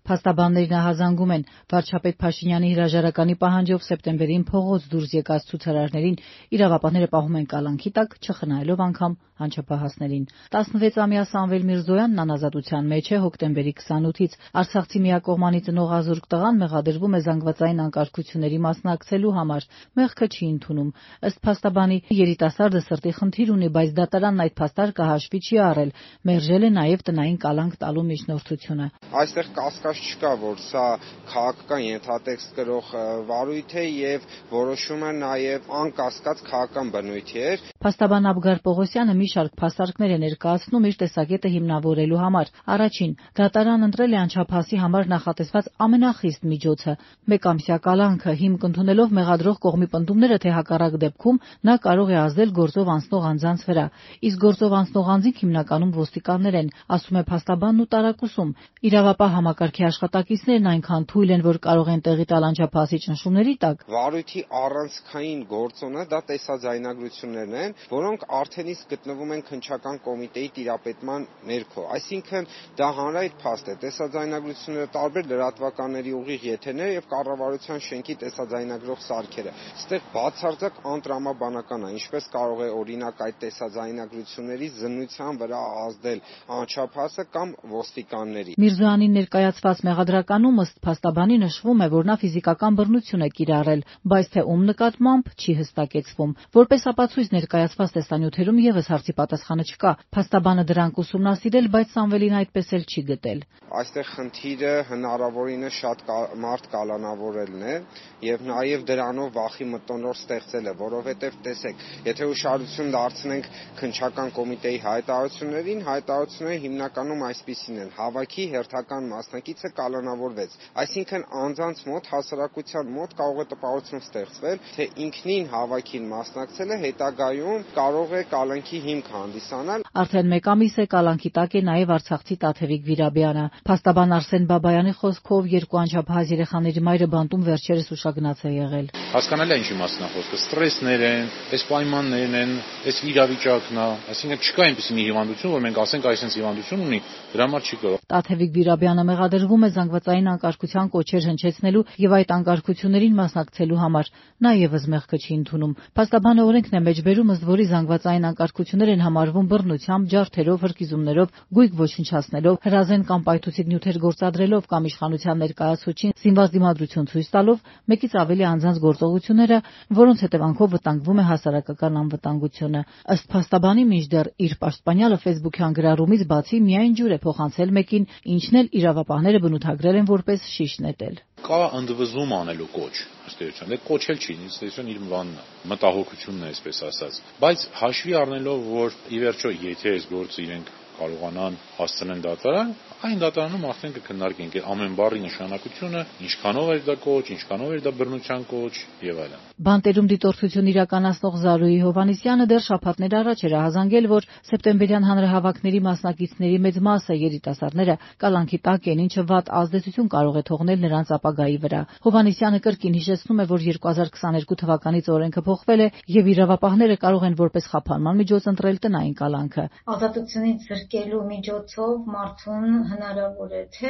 Փաստաբաններն ահազանգում են վարչապետ Փաշինյանի հրաժարականի պահանջով սեպտեմբերին փողոց դուրս եկած ցուցարարներին իրավապահները պահում են կալանքի տակ, չխնայելով անգամ անչափահասներին։ 16-ամյա Սամվել Միրզոյանն անազատության մեջ է հոկտեմբերի 28-ից։ Արցախցի միակողմանի ծնողազուրկ տղան մեղադրվում է զանգվածային անկարգությունների մասնակցելու համար։ Մեղքը չի ընդունում։ Ըստ փաստաբանի, երիտասարդը սրտի խնդիր ունի, բայց դատարանն այդ փաստարկը հաշվի չի առել։ Մերժել է նաև տնային կալանք տալու միջնորդությունը։ Այստեղ կասկած չկա, որ սա քաղաքական ենթատեքստ կրող վարույթ է եւ որոշումը նաեւ անկասկած քաղաքական բնույթի է։ Փաստաբան Աբգար Պողոսյանը մի շարք փաստարկներ է ներկայացնում իր տեսակետը հիմնավորելու համար։ Առաջին, դատարանն ընտրել է անչափահասի համար նախատեսված ամենախիստ միջոցը՝ մեկամսյա կալանքը, հիմք ընդունելով մեղադրող կողմի պնդումները, թե հակառակ դեպքում նա կարող է ազդել գործով անցնող անձանց վրա։ Իսկ գործով անցնող անձինք հիմնականում ոստիկաններ են, ասում է փաստաբանն ու տարակուսում։ Իրավապահ համակարգի աշխատակիցներն այնքան թույլ են, որ կարող են տեղի տալ անչափահասի ճնշումների տակ։ Վարույթի առանցքային գործոնը դա տեսաձայնագրություններն են, որոնք արդեն իսկ գտնվում են քննչական կոմիտեի տիրապետման ներքո։ Այսինքն դա հանրայինի փաստ է։ Տեսաձայնագրությունները տարբեր լրատվականների ուղիղ եթերներ եւ կառավարության շենքի տեսաձայնագրող սարքերը։ Այստեղ բացարձակ անտրամաբանական է, ինչպես կարող է օրինակ այդ տեսաձայնագրությունների զննության վրա ազդել անչափահասը կամ ոստիկանների։ Միրզոյանին ներկայացված մեղադրականում ըստ փաստաբանի նշվում է, որ նա ֆիզիկական բռնություն է կիրառել, բայց թե ում նկատմամբ չի հստակեցվում։ Որպես ապացույց ներկայացված տեսանյութերում եւս հարցի պատասխանը չկա։ Փաստաբանը դրանք ուսումնասիրել, բայց Սամվելին այդպես էլ չի գտել։ Այստեղ խնդիրը հնարավորինս շատ մարդ կալանավորելն է եւ նաեւ դրանով վախի մթնոլորտ ստեղծելը, որովհետեւ տեսեք, եթե ուշադրություն դարձնենք քննչական կոմիտեի հայտարարություններին, հայտարարությունները հիմնականում այսպիսին են. հավաքի հերթական մասնակիցը կալանավորվեց։ Այսինքն անձանց մոտ, հասարակության մոտ կարող է տպավորություն ստեղծվել, թե ինքնին հավաքին մասնակցելը հետագայում կարող է կալանքի հիմք հանդիսանալ։ Արդեն մեկ ամիս է կալանքի տակ է նաև արցախցի Տաթևիկ Վիրաբյանը։ Փաստաբան Արսեն Բաբայանի խոսքով երկու անչափահաս երեխաների մայրը բանտում վերջերս ուշագնաց է եղել։ Հասկանալի է ինչի մասն է խոսքը, ստրեսներ են, այս պայմաններն են, այս վիրավիճակն է, այսինքն չկա այնպիսի մի հիվանդություն, որ մենք ասենք այսպես հիվանդություն ունի, դրա համար չի կարող։ Տաթևիկ Վիրաբյանը մեղադրվում է զանգվածային անկարգության կոչեր հնչեցնելու եւ այդ անկարգություններին մասնակցելու համար։ Նա եւս մեղքը չի ընդունում։ Փաստաբանը օրենքն է մեջբերում, ըստ որի զանգվածային անկարգություններ են համարվում բռնությամբ, ջարդերով, հրկիզումներով, գույք ոչնչացնելով, հրազեն կամ պայթուցիկ նյութեր գործադրելով կամ իշխանության ներկայացուցչին զինված դիմադրություն ցույց տալով, մեկից ավելի անձանց գործողությունները, որոնց հետևանքով վտանգվում է հասարակական անվտանգությունը։ Ըստ փաստաբանի, մինչդեռ իր պաշտպանյալը Facebook-յան գրառումից բացի միայն ջուր է փոխանցել մեկին, ինչն էլ իրավապահները բնութագրել են որպես շիշ նետել։ Կա ընդվզում անելու կոչ, ըստ էության, դա կոչել չի, ըստ էության իր բանն է, մտահոգությունն է, այսպես ասած, բայց հաշվի առնելով, որ ի վերջո եթե այս գործը իրենք կարողանան հասցնեն դատարան, այն դատարանում արդեն կքննարկենք ամեն բառի նշանակությունը, ինչքանով էր դա կոչ, ինչքանով էր դա բռնության կոչ եւ այլն։ Բանտերում դիտորդություն իրականացնող Զարուհի Հովհաննիսյանը դեռ շաբաթներ առաջ էր ահազանգել, որ սեպտեմբերյան հանրահավաքների մասնակիցների մեծ մասը երիտասարդները կալանքի տակ են, ինչը վատ ազդեցություն կարող է թողնել նրանց ապագայի վրա։ Հովհաննիսյանը կրկին հիշեցնում է, որ 2022 թվականից օրենքը փոխվել է եւ իրավապահները կարող են որպես խափանման միջոց ընտրել տնային կալանքը։ Ազատությունից զրկելու միջոցով մարդուն հնարավոր է թե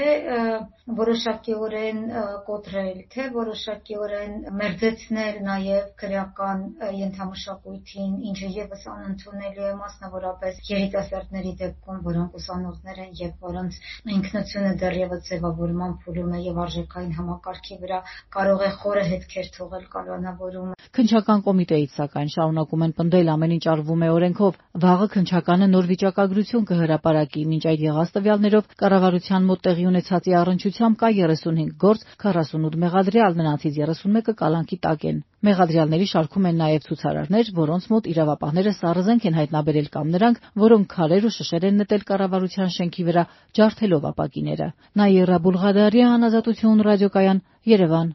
որոշակիորեն կոտրել, թե որոշակիորեն մերձեցնել նաև քրեական ենթամշակույթին, ինչը եւս անընդունելի է մասնավորապես երիտասարդների դեպքում, որոնք ուսանողներ են եւ որոնց ինքնությունը դեռևս ձևավորման փուլում է եւ արժեքային համակարգի վրա կարող է խորը հետքեր թողել կալանավորումը։ Քննչական կոմիտեից սակայն շարունակում են պնդել ամեն ինչ արվում է օրենքով։ Վաղը քննչականը նոր վիճակագրություն կհրապարակի, մինչ այդ եղած տվյալներով կառավարության մոտ տեղի ունեցածի առնչությամբ կա 35 գործ, 48 մեղադրյալ, նրանցից 31-ը կալանքի տակ են։ Մեղադրյալների շարքում են նաև ցուցարարներ, որոնց մոտ իրավապահները սառնազենք են հայտնաբերել կամ նրանք, որոնք քարեր ու շշեր են նետել կառավարության շենքի վրա, ջարդելով ապակիները։ Նաիրա Բուլղադարյան, Ազատություն ռադիոկայան, Երևան։